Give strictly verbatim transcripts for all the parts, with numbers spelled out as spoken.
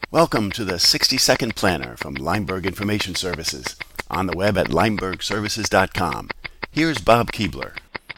Welcome to the sixty second Planner from Lineberg Information Services, on the web at lineberg services dot com. Here's Bob Keebler.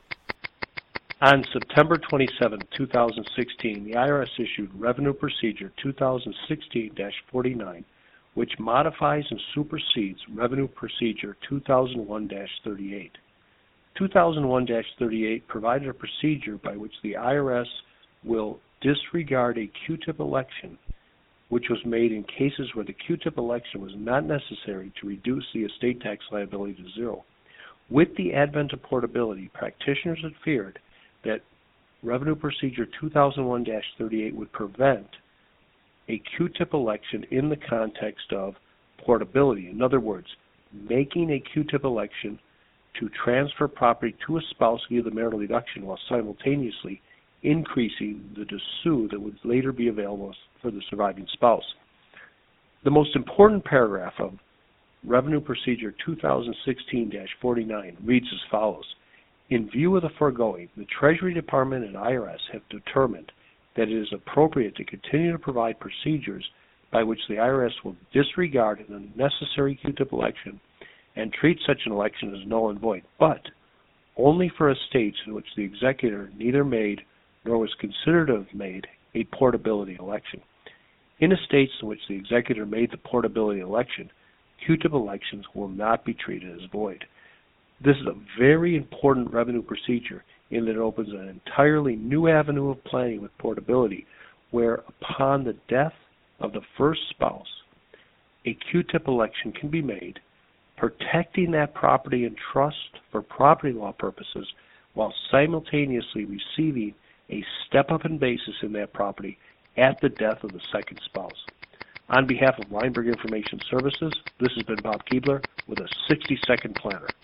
On September twenty-seventh, two thousand sixteen, the I R S issued Revenue Procedure two thousand sixteen dash forty-nine, which modifies and supersedes Revenue Procedure two thousand one dash thirty-eight. two thousand one dash thirty-eight provided a procedure by which the I R S will disregard a Q-tip election which was made in cases where the Q-tip election was not necessary to reduce the estate tax liability to zero. With the advent of portability, practitioners had feared that Revenue Procedure two thousand one dash thirty-eight would prevent a Q-tip election in the context of portability. In other words, making a Q-tip election to transfer property to a spouse via the marital deduction while simultaneously increasing the dissue that would later be available for the surviving spouse. The most important paragraph of Revenue Procedure two thousand sixteen dash forty-nine reads as follows. In view of the foregoing, the Treasury Department and I R S have determined that it is appropriate to continue to provide procedures by which the I R S will disregard an unnecessary Q-tip election and treat such an election as null and void, but only for estates in which the executor neither made nor was considered to have made a portability election. In estates in which the executor made the portability election, Q-tip elections will not be treated as void. This is a very important revenue procedure in that it opens an entirely new avenue of planning with portability, where upon the death of the first spouse, a Q-tip election can be made, protecting that property in trust for property law purposes while simultaneously receiving a step-up in basis in that property at the death of the second spouse. On behalf of Lineberg Information Services, this has been Bob Keebler with a sixty second Planner.